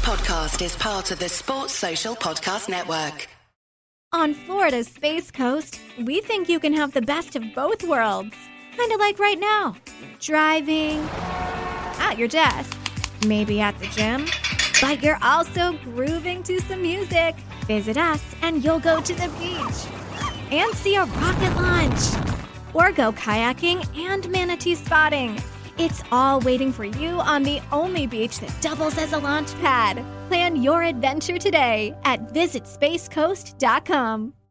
podcast is part of the Sports Social Podcast Network. On Florida's Space Coast, we think you can have the best of both worlds. Kind of like right now. Driving, at your desk, maybe at the gym, but you're also grooving to some music. Visit us and you'll go to the beach and see a rocket launch. Or go kayaking and manatee spotting. It's all waiting for you on the only beach that doubles as a launch pad. Plan your adventure today at visitspacecoast.com.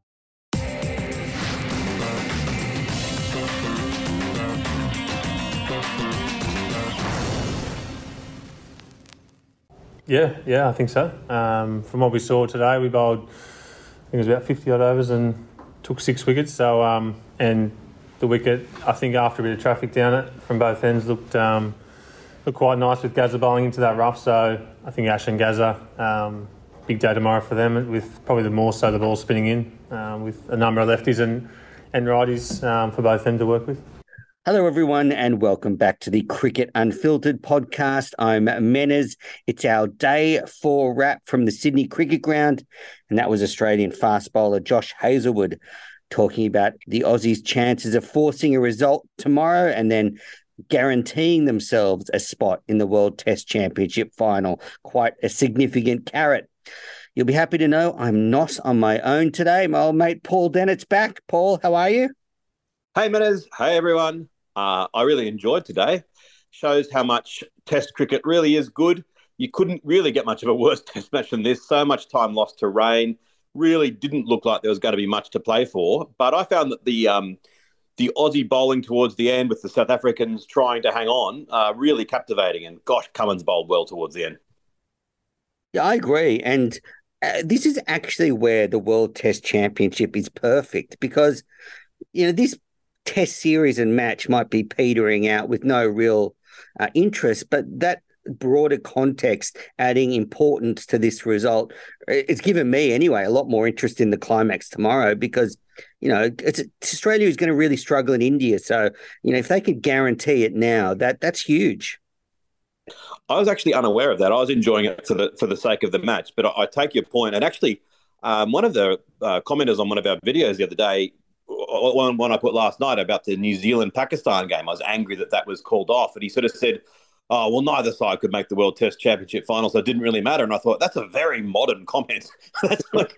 Yeah, I think so. From what we saw today, we bowled, I think it was about 50 odd overs and took 6 wickets. So, and the wicket, I think after a bit of traffic down it from both ends, looked quite nice with Gazza bowling into that rough. So I think Ash and Gazza, big day tomorrow for them, with probably the more so the ball spinning in, with a number of lefties and righties for both them to work with. Hello, everyone, and welcome back to the Cricket Unfiltered podcast. I'm Menez. It's our Day 4 wrap from the Sydney Cricket Ground, and that was Australian fast bowler Josh Hazlewood talking about the Aussies' chances of forcing a result tomorrow and then guaranteeing themselves a spot in the World Test Championship final. Quite a significant carrot. You'll be happy to know I'm not on my own today. My old mate Paul Dennett's back. Paul, how are you? Hey, Menez. Hey, everyone. I really enjoyed today. Shows how much Test cricket really is good. You couldn't really get much of a worse Test match than this. So much time lost to rain. Really didn't look like there was going to be much to play for. But I found that the Aussie bowling towards the end with the South Africans trying to hang on really captivating. And gosh, Cummins bowled well towards the end. Yeah, I agree. And this is actually where the World Test Championship is perfect because, this Test series and match might be petering out with no real interest, but that broader context adding importance to this result, it's given me anyway a lot more interest in the climax tomorrow because it's Australia is going to really struggle in India, so if they could guarantee it now, that's huge. I was actually unaware of that. I was enjoying it for the sake of the match, but I take your point. And actually one of the commenters on one of our videos the other day, one I put last night about the New Zealand-Pakistan game, I was angry that was called off, and he sort of said, oh, well, neither side could make the World Test Championship final, so it didn't really matter. And I thought, that's a very modern comment. That's like,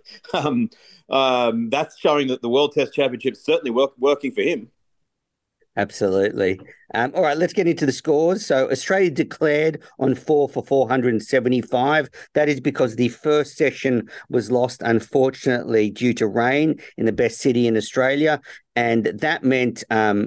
that's showing that the World Test Championship is certainly working for him. Absolutely. All right, let's get into the scores. So Australia declared on 4 for 475. That is because the first session was lost, unfortunately, due to rain in the best city in Australia. And that meant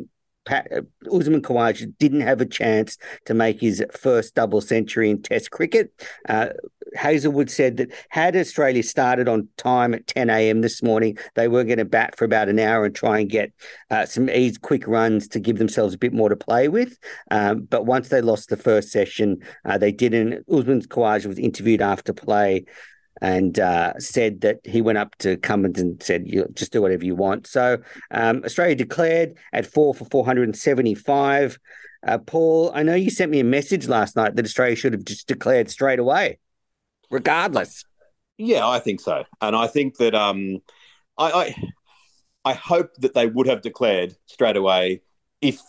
Usman Khawaja didn't have a chance to make his first double century in Test cricket. Hazlewood said that had Australia started on time at 10 a.m. this morning, they were going to bat for about an hour and try and get some quick runs to give themselves a bit more to play with. But once they lost the first session, they didn't. Usman Khawaja was interviewed after play and said that he went up to Cummins and said, just do whatever you want. So Australia declared at 4 for 475. Paul, I know you sent me a message last night that Australia should have just declared straight away, regardless. Yeah, I think so. And I think that I hope that they would have declared straight away if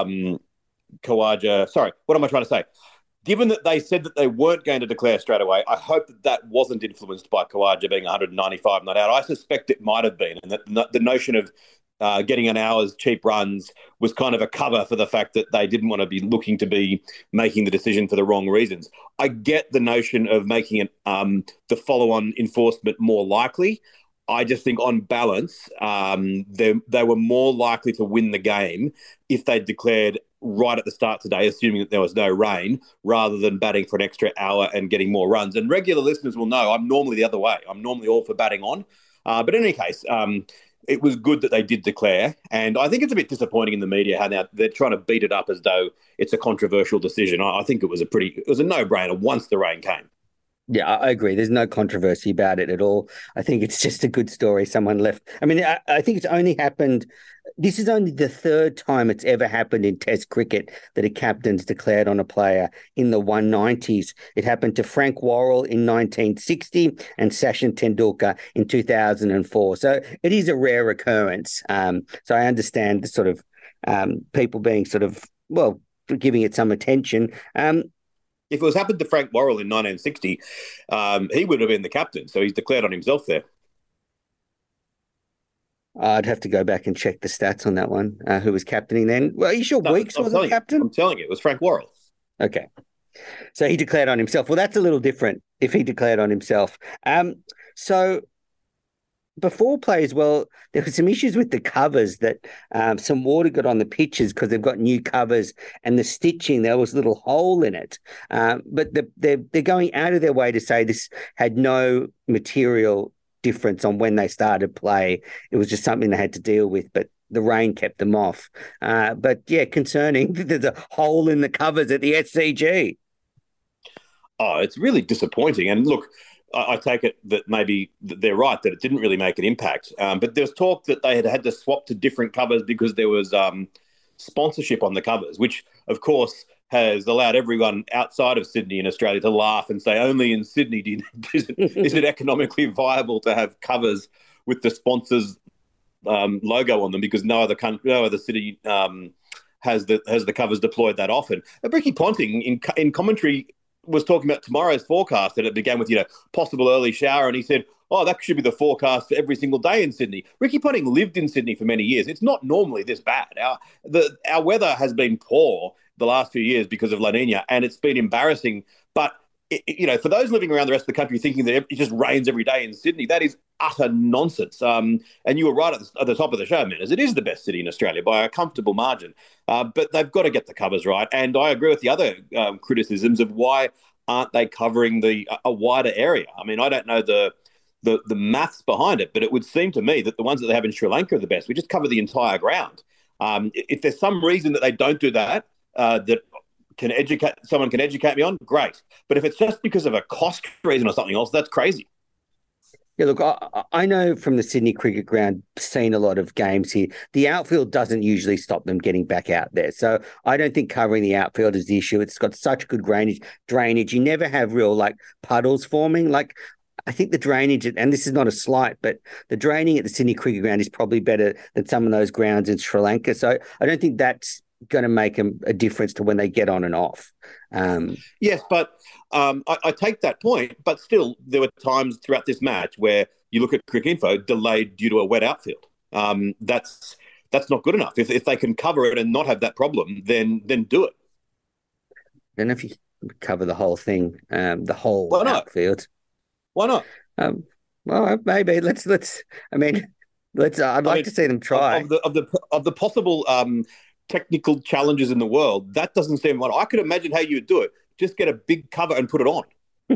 Khawaja... Sorry, what am I trying to say? Given that they said that they weren't going to declare straight away, I hope that wasn't influenced by Khawaja being 195 not out. I suspect it might have been, and that the notion of getting an hour's cheap runs was kind of a cover for the fact that they didn't want to be looking to be making the decision for the wrong reasons. I get the notion of making it the follow-on enforcement more likely. I just think on balance, they were more likely to win the game if they declared right at the start today, assuming that there was no rain, rather than batting for an extra hour and getting more runs. And regular listeners will know I'm normally the other way. I'm normally all for batting on. But in any case, it was good that they did declare. And I think it's a bit disappointing in the media how now they're trying to beat it up as though it's a controversial decision. I think it was a no-brainer once the rain came. Yeah, I agree. There's no controversy about it at all. I think it's just a good story. Someone left. I mean, I think it's only happened. This is only the third time it's ever happened in Test cricket that a captain's declared on a player in the 190s. It happened to Frank Worrell in 1960 and Sachin Tendulkar in 2004. So it is a rare occurrence. So I understand the sort of people being sort of, well, giving it some attention. If it was happened to Frank Worrell in 1960, he would have been the captain. So he's declared on himself there. I'd have to go back and check the stats on that one. Who was captaining then? Well, are you sure Weeks was the captain? I'm telling you, it was Frank Worrell. Okay. So he declared on himself. Well, that's a little different if he declared on himself. So before play as well, there were some issues with the covers that some water got on the pitches because they've got new covers and the stitching, there was a little hole in it. But they're going out of their way to say this had no material difference on when they started play. It was just something they had to deal with, but the rain kept them off. But yeah, concerning. There's a hole in the covers at the SCG. Oh, it's really disappointing. And look, I take it that maybe they're right, that it didn't really make an impact. But there's talk that they had to swap to different covers because there was sponsorship on the covers, which, of course, has allowed everyone outside of Sydney and Australia to laugh and say, only in Sydney is it economically viable to have covers with the sponsors' logo on them, because no other city has the covers deployed that often. Ricky Ponting in commentary was talking about tomorrow's forecast, and it began with, possible early shower. And he said, that should be the forecast for every single day in Sydney. Ricky Ponting lived in Sydney for many years. It's not normally this bad. Our weather has been poor the last few years because of La Nina, and it's been embarrassing. But, for those living around the rest of the country thinking that it just rains every day in Sydney, that is utter nonsense. And you were right at the top of the show, Menners. It is the best city in Australia by a comfortable margin. But they've got to get the covers right. And I agree with the other criticisms of why aren't they covering a wider area. I mean, I don't know the maths behind it, but it would seem to me that the ones that they have in Sri Lanka are the best. We just cover the entire ground. If there's some reason that they don't do that, that someone can educate me on, great. But if it's just because of a cost reason or something else, that's crazy. Yeah, look, I know from the Sydney Cricket Ground, seen a lot of games here. The outfield doesn't usually stop them getting back out there. So I don't think covering the outfield is the issue. It's got such good drainage. You never have real puddles forming. I think the drainage, and this is not a slight, but the draining at the Sydney Cricket Ground is probably better than some of those grounds in Sri Lanka. So I don't think that's going to make a difference to when they get on and off. Yes, but I take that point. But still, there were times throughout this match where you look at Cricinfo delayed due to a wet outfield. That's not good enough. If they can cover it and not have that problem, then do it. I don't know if you cover the whole thing, the whole outfield. Why not? Well, maybe let's. I'd like to see them try. Of the possible technical challenges in the world, that doesn't seem like. I could imagine how you would do it. Just get a big cover and put it on.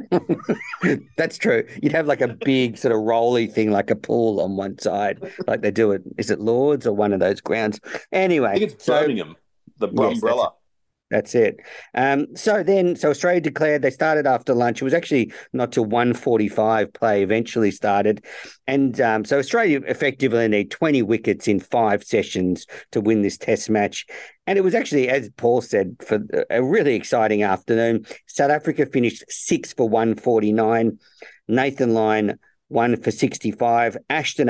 That's true. You'd have a big sort of rolly thing, like a pool on one side, like they do it. Is it Lords or one of those grounds? Anyway, I think it's Birmingham, the umbrella. That's it. So Australia declared. They started after lunch. It was actually not till 1:45 play eventually started. And so Australia effectively need 20 wickets in 5 sessions to win this test match. And it was actually, as Paul said, for a really exciting afternoon. South Africa finished 6 for 149. Nathan Lyon 1 for 65. Ashton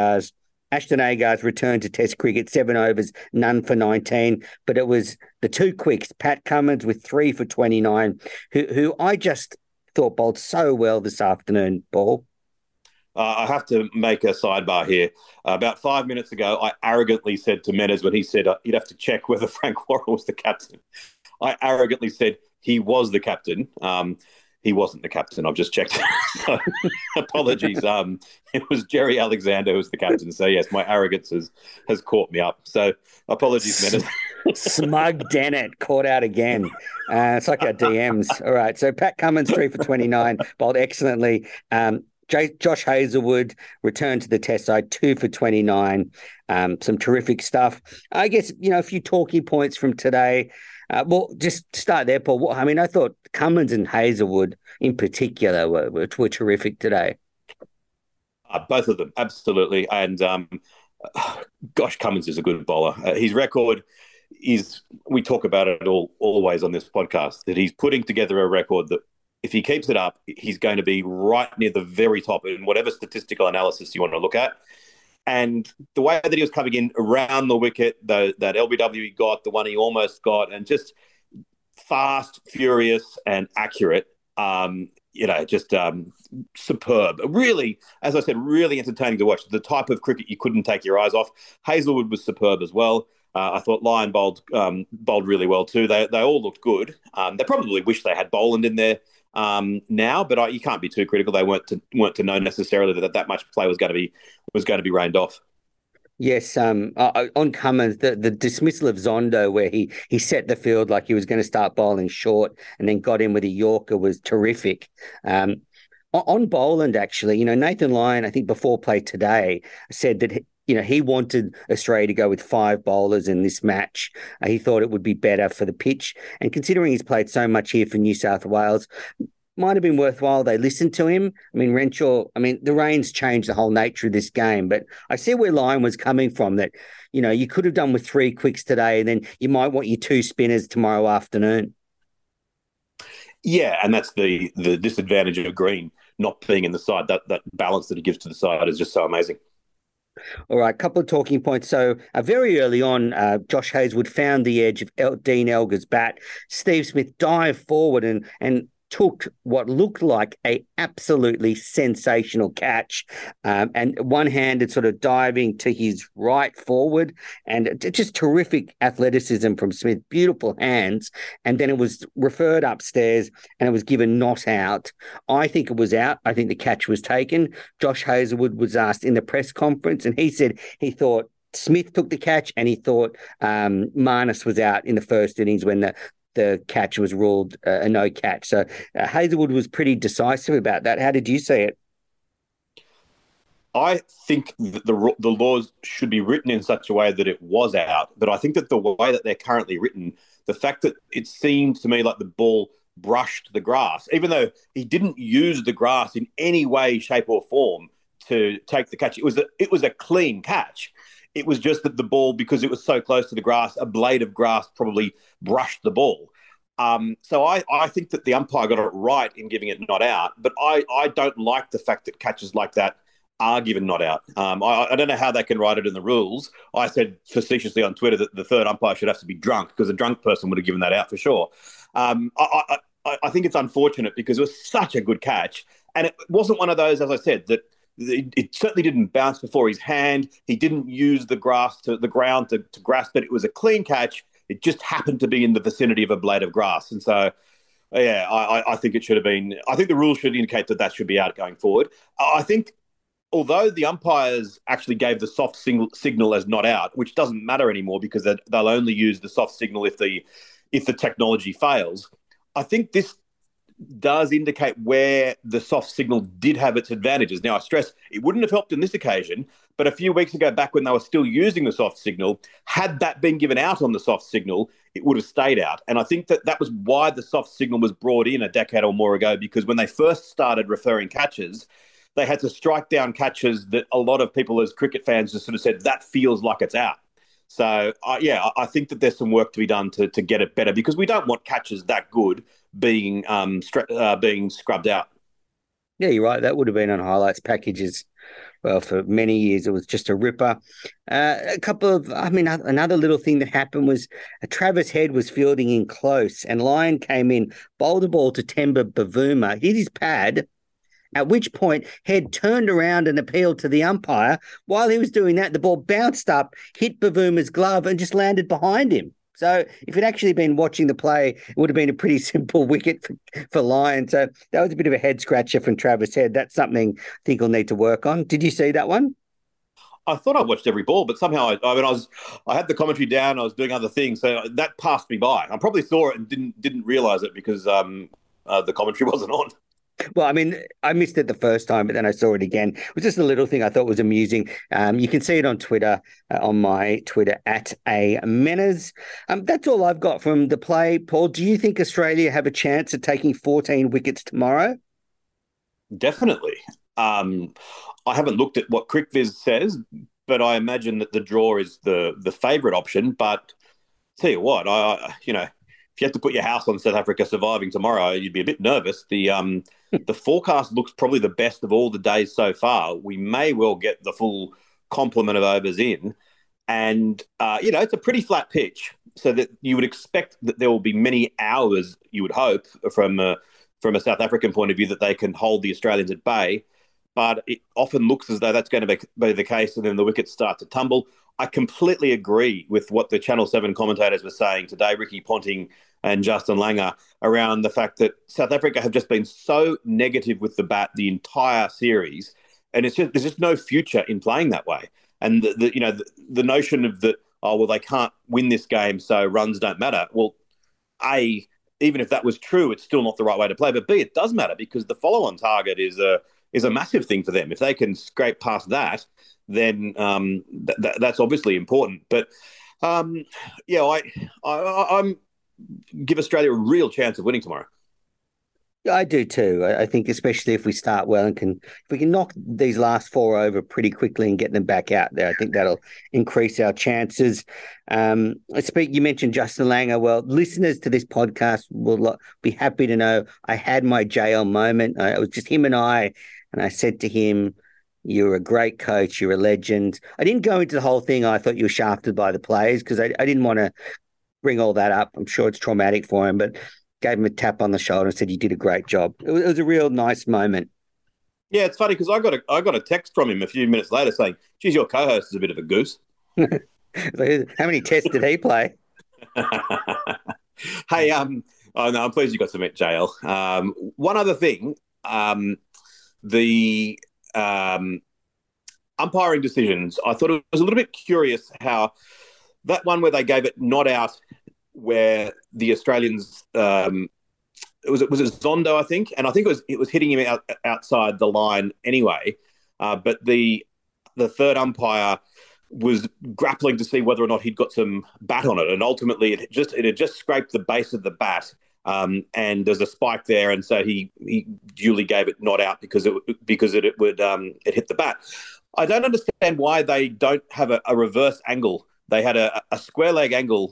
Agar's returned to Test cricket, 7 overs, none for 19. But it was the two quicks, Pat Cummins with 3 for 29, who I just thought bowled so well this afternoon, Paul. I have to make a sidebar here. About 5 minutes ago, I arrogantly said to Menners when he said he'd have to check whether Frank Worrell was the captain. I arrogantly said he was the captain. He wasn't the captain. I've just checked. So, apologies. It was Jerry Alexander who was the captain. So, yes, my arrogance has caught me up. So, apologies, Menners. Smug Dennett caught out again. It's like our DMs. All right. So, Pat Cummins, 3 for 29, bowled excellently. Josh Hazlewood returned to the test side, 2 for 29. Some terrific stuff. I guess, a few talking points from today. Well, just start there, Paul. I mean, I thought Cummins and Hazelwood in particular were terrific today. Both of them, absolutely. And gosh, Cummins is a good bowler. His record is, we talk about it always on this podcast, that he's putting together a record that if he keeps it up, he's going to be right near the very top in whatever statistical analysis you want to look at. And the way that he was coming in around the wicket, that LBW he got, the one he almost got, and just fast, furious, and accurate, just superb. Really, as I said, really entertaining to watch. The type of cricket you couldn't take your eyes off. Hazelwood was superb as well. I thought Lyon bowled really well too. They all looked good. They probably wish they had Boland in there now, but you can't be too critical. They weren't to know necessarily that much play was going to be rained off. Yes, on Cummins, the dismissal of Zondo, where he set the field like he was going to start bowling short and then got in with a Yorker, was terrific. On Boland, actually, Nathan Lyon, I think before play today, said that he wanted Australia to go with 5 bowlers in this match. He thought it would be better for the pitch. And considering he's played so much here for New South Wales, might have been worthwhile they listened to him. I mean, Renshaw, the rain's changed the whole nature of this game, but I see where Lyon was coming from, that, you could have done with 3 quicks today, and then you might want your 2 spinners tomorrow afternoon. Yeah, and that's the disadvantage of Green not being in the side. That balance that he gives to the side is just so amazing. All right, a couple of talking points. So very early on, Josh Hazlewood found the edge of Dean Elgar's bat. Steve Smith dived forward and took what looked like a absolutely sensational catch, and one-handed sort of diving to his right forward, and just terrific athleticism from Smith, beautiful hands. And then it was referred upstairs and it was given not out. I think it was out. I think the catch was taken. Josh Hazlewood was asked in the press conference, and he said he thought Smith took the catch and he thought Marnus was out in the first innings when the catch was ruled a no catch. So Hazlewood was pretty decisive about that. How did you see it? I think that the laws should be written in such a way that it was out, but I think that the way that they're currently written, the fact that it seemed to me like the ball brushed the grass, even though he didn't use the grass in any way, shape or form to take the catch, it was a clean catch. It was just that the ball, because it was so close to the grass, a blade of grass probably brushed the ball. So I think that the umpire got it right in giving it not out, but I don't like the fact that catches like that are given not out. I don't know how they can write it in the rules. I said facetiously on Twitter that the third umpire should have to be drunk, because a drunk person would have given that out for sure. I think it's unfortunate because it was such a good catch, and it wasn't one of those, as I said, that it certainly didn't bounce before his hand. He didn't use the ground to grasp it. It was a clean catch. It just happened to be in the vicinity of a blade of grass. And so, yeah, I think it should have been. I think the rules should indicate that should be out going forward. I think, although the umpires actually gave the soft signal as not out, which doesn't matter anymore because they'll only use the soft signal if the technology fails, I think this does indicate where the soft signal did have its advantages. Now, I stress it wouldn't have helped in this occasion, but a few weeks ago, back when they were still using the soft signal, had that been given out on the soft signal, it would have stayed out. And I think that was why the soft signal was brought in a decade or more ago, because when they first started referring catches, they had to strike down catches that a lot of people as cricket fans just sort of said, that feels like it's out. So, I think that there's some work to be done to get it better, because we don't want catches that good being scrubbed out. Yeah, you're right. That would have been on highlights packages. Well, for many years, it was just a ripper. Another little thing that happened was Travis Head was fielding in close, and Lyon came in, bowled the ball to Temba Bavuma, hit his pad, at which point Head turned around and appealed to the umpire. While he was doing that, the ball bounced up, hit Bavuma's glove, and just landed behind him. So if he'd actually been watching the play, it would have been a pretty simple wicket for Lyon. So that was a bit of a head scratcher from Travis Head. That's something I think he'll need to work on. Did you see that one? I thought I watched every ball, but somehow I had the commentary down. I was doing other things, so that passed me by. I probably saw it and didn't realize it because the commentary wasn't on. Well, I mean, I missed it the first time, but then I saw it again. It was just a little thing I thought was amusing. You can see it on Twitter, on my Twitter @AMenas. That's all I've got from the play. Paul, do you think Australia have a chance of taking 14 wickets tomorrow? Definitely. I haven't looked at what CricViz says, but I imagine that the draw is the favourite option. But tell you what, if you had to put your house on South Africa surviving tomorrow, you'd be a bit nervous. The forecast looks probably the best of all the days so far. We may well get the full complement of overs in. And, it's a pretty flat pitch, so that you would expect that there will be many hours, you would hope, from a South African point of view, that they can hold the Australians at bay. But it often looks as though that's going to be the case, and then the wickets start to tumble. I completely agree with what the Channel 7 commentators were saying today, Ricky Ponting and Justin Langer, around the fact that South Africa have just been so negative with the bat the entire series, and there's just no future in playing that way. And the notion of that, they can't win this game, so runs don't matter. Well, even if that was true, it's still not the right way to play. But B, it does matter, because the follow-on target is a massive thing for them. If they can scrape past that, then that's obviously important. But I'm give Australia a real chance of winning tomorrow. I do too. I think especially if we start well and if we can knock these last four over pretty quickly and get them back out there, I think that'll increase our chances. You mentioned Justin Langer. Well, listeners to this podcast will be happy to know I had my JL moment. It was just him and I said to him, "You're a great coach. You're a legend." I didn't go into the whole thing. I thought you were shafted by the players, because I didn't want to bring all that up. I'm sure it's traumatic for him, but gave him a tap on the shoulder and said, "You did a great job." It was a real nice moment. Yeah, it's funny, because I got a text from him a few minutes later saying, "Geez, your co-host is a bit of a goose." How many tests did he play? Hey, I'm pleased you got to meet JL. One other thing, the umpiring decisions, I thought it was a little bit curious how that one where they gave it not out, where the Australians, was it Zondo, I think, and I think it was hitting him outside the line anyway, but the third umpire was grappling to see whether or not he'd got some bat on it, and ultimately it had just scraped the base of the bat, and there's a spike there, and so he duly gave it not out because it hit the bat. I don't understand why they don't have a reverse angle. They had a square leg angle,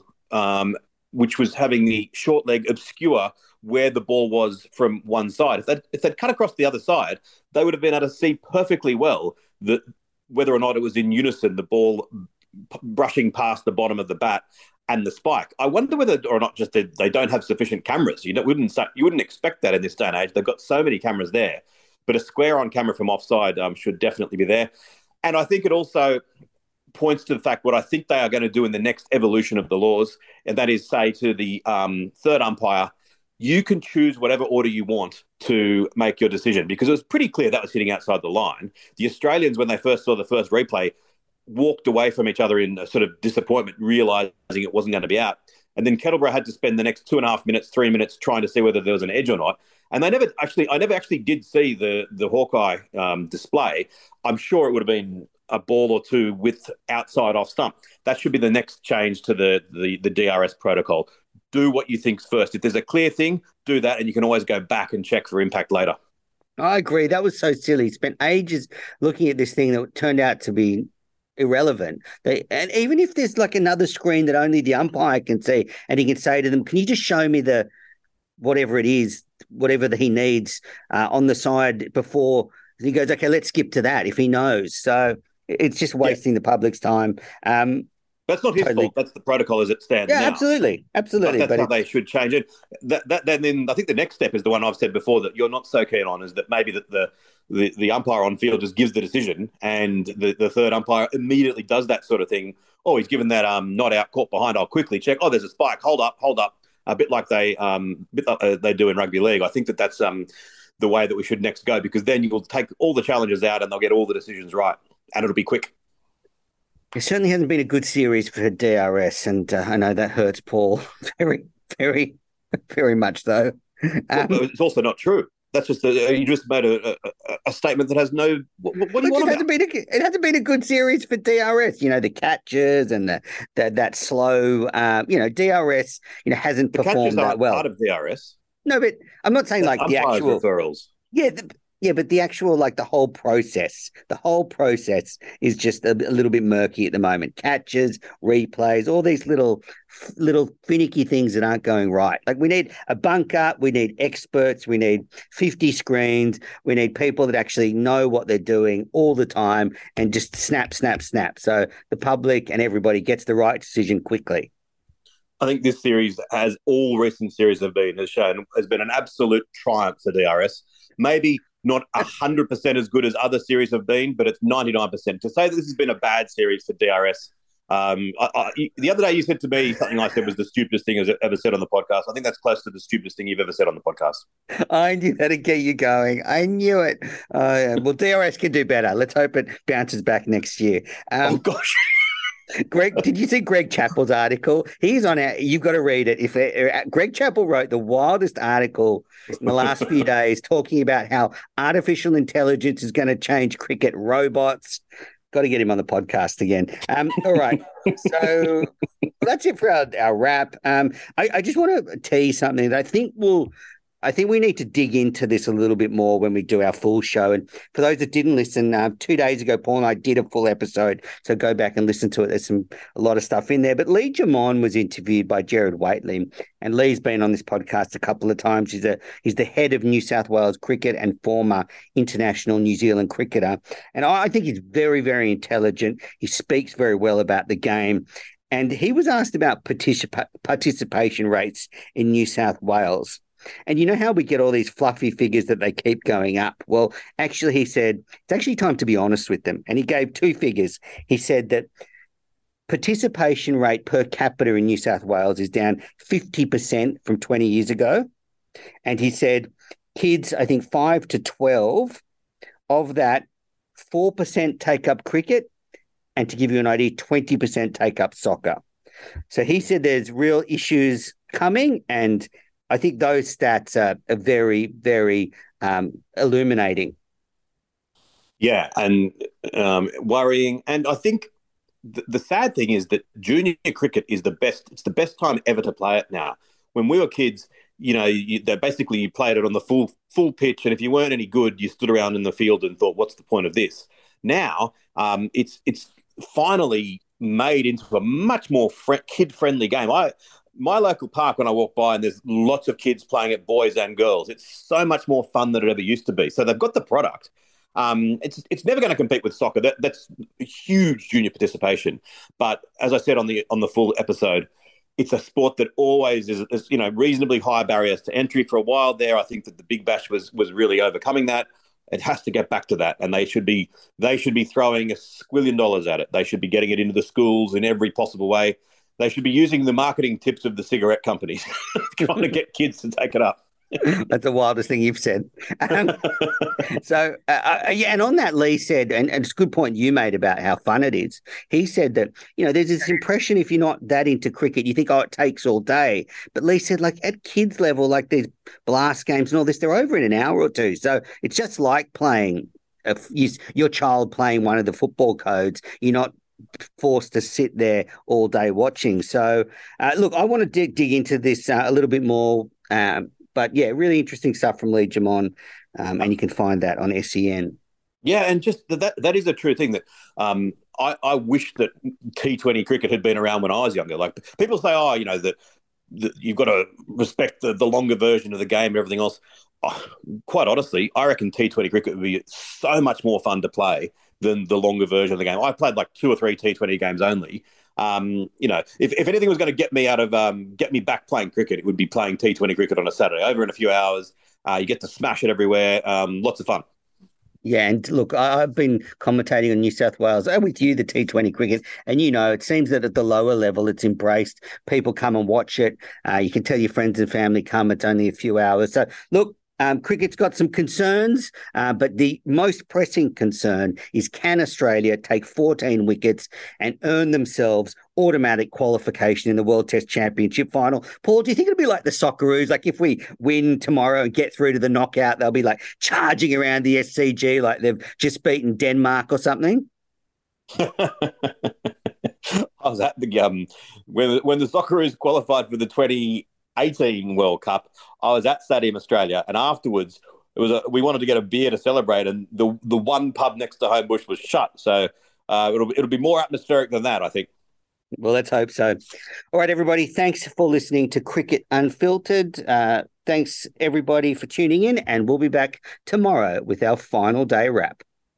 which was having the short leg obscure where the ball was from one side. If they'd cut across the other side, they would have been able to see perfectly well that whether or not it was in unison, the ball brushing past the bottom of the bat and the spike. I wonder whether or not just they don't have sufficient cameras. You wouldn't expect that in this day and age. They've got so many cameras there, but a square on camera from offside should definitely be there. And I think it also points to the fact what I think they are going to do in the next evolution of the laws, and that is say to the third umpire, you can choose whatever order you want to make your decision, because it was pretty clear that was hitting outside the line. The Australians, when they first saw the first replay, walked away from each other in a sort of disappointment, realising it wasn't going to be out. And then Kettleborough had to spend the next 2.5 minutes, 3 minutes trying to see whether there was an edge or not. And I never actually did see the Hawkeye display. I'm sure it would have been a ball or two with outside off stump. That should be the next change to the DRS protocol. Do what you think's first. If there's a clear thing, do that, and you can always go back and check for impact later. I agree. That was so silly. Spent ages looking at this thing that turned out to be irrelevant. And even if there's like another screen that only the umpire can see, and he can say to them, "Can you just show me the whatever it is, whatever that he needs on the side before?" He goes, "Okay, let's skip to that," if he knows. So it's just wasting the public's time. That's not his fault. That's the protocol as it stands now. Absolutely. But that's how they should change it. Then I think the next step is the one I've said before that you're not so keen on, is that maybe that the umpire on field just gives the decision, and the third umpire immediately does that sort of thing. Oh, he's given that not out, caught behind. I'll quickly check. Oh, there's a spike. Hold up. A bit like they do in rugby league. I think that's the way that we should next go, because then you'll take all the challenges out and they'll get all the decisions right, and it'll be quick. It certainly hasn't been a good series for DRS, and I know that hurts Paul very, very, very much, though. But it's also not true. That's just you just made a statement that has no. What do you want? It hasn't been a good series for DRS. You know, the catches and that slow. DRS. Hasn't performed that well. Part of DRS. No, but I'm not saying like the actual referrals. Yeah, but the actual the whole process is just a little bit murky at the moment. Catches, replays, all these little finicky things that aren't going right. Like we need a bunker, we need experts, we need 50 screens, we need people that actually know what they're doing all the time and just snap, so the public and everybody gets the right decision quickly. I think this series, as all recent series has been an absolute triumph for DRS. Maybe not 100% as good as other series have been, but it's 99%. To say that this has been a bad series for DRS, the other day you said to me something I said was the stupidest thing I've ever said on the podcast. I think that's close to the stupidest thing you've ever said on the podcast. I knew that'd get you going. I knew it. Well, DRS can do better. Let's hope it bounces back next year. Oh, gosh. Greg, did you see Greg Chappell's article? He's on it. You've got to read it. Greg Chappell wrote the wildest article in the last few days talking about how artificial intelligence is going to change cricket, robots. Got to get him on the podcast again. All right. So that's it for our wrap. I just want to tease something that I think we need to dig into this a little bit more when we do our full show. And for those that didn't listen, 2 days ago, Paul and I did a full episode. So go back and listen to it. There's a lot of stuff in there. But Lee Germond was interviewed by Gerard Whateley. And Lee's been on this podcast a couple of times. He's the head of New South Wales cricket and former international New Zealand cricketer. And I think he's very, very intelligent. He speaks very well about the game. And he was asked about participation rates in New South Wales. And you know how we get all these fluffy figures that they keep going up? Well, actually, he said, it's actually time to be honest with them. And he gave two figures. He said that participation rate per capita in New South Wales is down 50% from 20 years ago. And he said kids, I think 5 to 12, of that, 4% take up cricket. And to give you an idea, 20% take up soccer. So he said there's real issues coming, and I think those stats are very, very illuminating. Yeah, and worrying. And I think the sad thing is that junior cricket is the best. It's the best time ever to play it now. When we were kids, you played it on the full pitch, and if you weren't any good, you stood around in the field and thought, "What's the point of this?" Now, it's finally made into a much more kid-friendly game. My local park, when I walk by, and there's lots of kids playing it, boys and girls, it's so much more fun than it ever used to be. So they've got the product. It's never going to compete with soccer. That's huge junior participation. But as I said on the full episode, it's a sport that always is reasonably high barriers to entry. For a while there, I think that the Big Bash was really overcoming that. It has to get back to that, and they should be throwing $1 squillion at it. They should be getting it into the schools in every possible way. They should be using the marketing tips of the cigarette companies trying to get kids to take it up. That's the wildest thing you've said. And on that, Lee said, and it's a good point you made about how fun it is. He said that, there's this impression if you're not that into cricket, you think, it takes all day. But Lee said, like, at kids' level, like these blast games and all this, they're over in an hour or two. So it's just like playing, your child playing one of the football codes. You're not forced to sit there all day watching. So, look, I want to dig into this a little bit more. But yeah, really interesting stuff from Lee Germond, and you can find that on SEN. Yeah, and just that is a true thing that I wish that T20 cricket had been around when I was younger. Like people say, that you've got to respect the longer version of the game and everything else. Quite honestly, I reckon T20 cricket would be so much more fun to play than the longer version of the game. I played like 2 or 3 T20 games only. If anything was going to get me back playing cricket, it would be playing T20 cricket on a Saturday. Over in a few hours, you get to smash it everywhere. Lots of fun. Yeah, and look, I've been commentating on New South Wales and with you, the T20 cricket, and it seems that at the lower level it's embraced. People come and watch it. You can tell your friends and family come. It's only a few hours. So look, Cricket's got some concerns, but the most pressing concern is, can Australia take 14 wickets and earn themselves automatic qualification in the World Test Championship final? Paul, do you think it'll be like the Socceroos? Like if we win tomorrow and get through to the knockout, they'll be like charging around the SCG like they've just beaten Denmark or something? I was at the when the Socceroos qualified for the 2018 World Cup. I was at Stadium Australia, and afterwards we wanted to get a beer to celebrate, and the one pub next to Homebush was shut. So it'll be more atmospheric than that, I think. Well, let's hope so. All right, everybody. Thanks for listening to Cricket Unfiltered. Thanks everybody for tuning in, and we'll be back tomorrow with our final day wrap.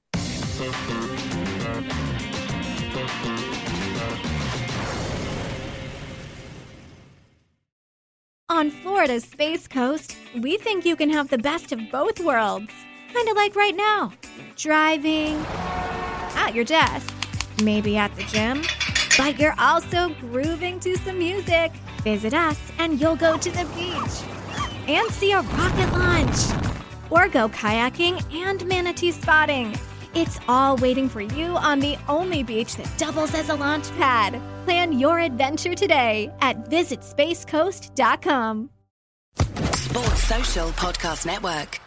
On Florida's Space Coast, we think you can have the best of both worlds. Kind of like right now. Driving, at your desk, maybe at the gym, but you're also grooving to some music. Visit us and you'll go to the beach and see a rocket launch. Or go kayaking and manatee spotting. It's all waiting for you on the only beach that doubles as a launch pad. Plan your adventure today at visitspacecoast.com. Sports Social Podcast Network.